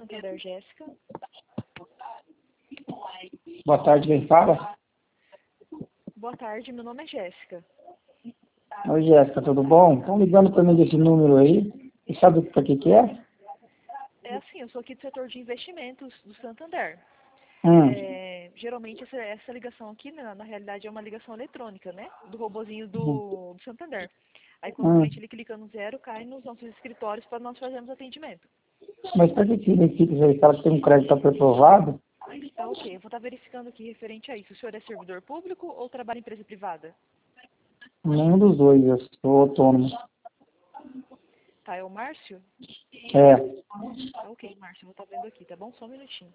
Santander, Jéssica. Boa tarde, quem fala? Boa tarde, meu nome é Jéssica. Oi, Jéssica, tudo bom? Estão ligando para mim desse número aí. E sabe para que é? É assim, eu sou aqui do setor de investimentos do Santander. Geralmente essa ligação aqui, na realidade, é uma ligação eletrônica, né? Do robozinho do Santander. Aí quando o cliente ele clica no 0, cai nos nossos escritórios para nós fazermos atendimento. Mas para que significa isso aí? Fala que tem um crédito aprovado? Tá ok, eu vou estar verificando aqui referente a isso. O senhor é servidor público ou trabalha em empresa privada? Nenhum dos dois, eu sou autônomo. Tá, é o Márcio? É. Tá ok, Márcio, eu vou estar vendo aqui, tá bom? Só um minutinho.